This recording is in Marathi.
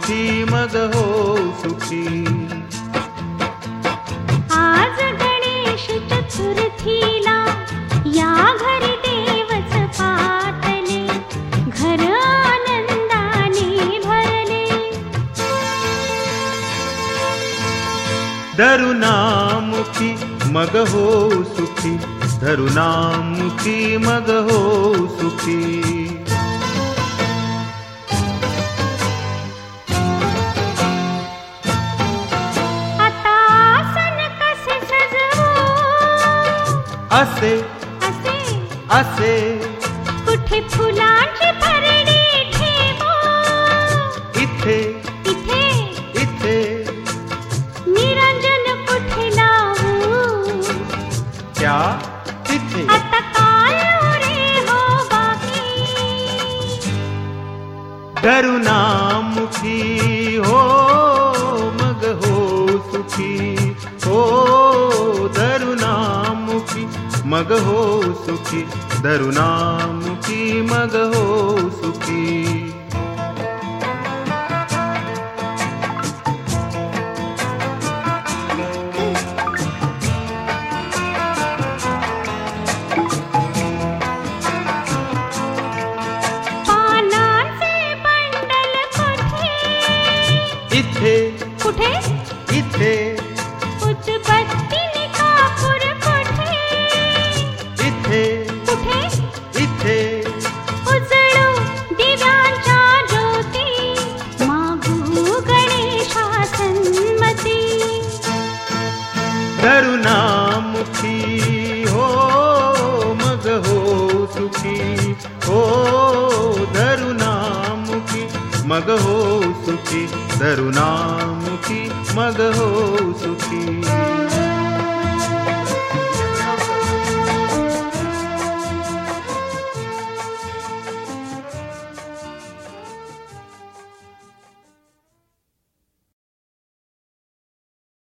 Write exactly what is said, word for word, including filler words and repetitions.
मुखी मग हो सुखी. आज गणेश चतुर्थीला या घरी देवच पातले, घर आनंदाने भरले. धरुनामुखी मग हो सुखी, धरुनामुखी मग हो सुखी. आता आसन कसे सजवू, असे असे असे कुठे फुलांची भरणी ठेवू, इथे इथे इथे निरंजन कुठे लावू, त्या तिथे. आता काय रे हो बाकी. धरुनामुखी हो मग हो सुखी, हो धरुनामुखी मग हो सुखी, धरुनामुखी मग हो सुखी. पानांचे बंडल कुठे, इथे कुठे इथे उदबत्तीने कापूर कुठे, इथे कुठे इथे उजळू दिव्यांच्या ज्योती, मागू गणेशा सन्मती. धरुनामुखी हो मग हो सुखी, हो धरुनामुखी मग हो सुखी, धरुनामुखी मग हो सुखी.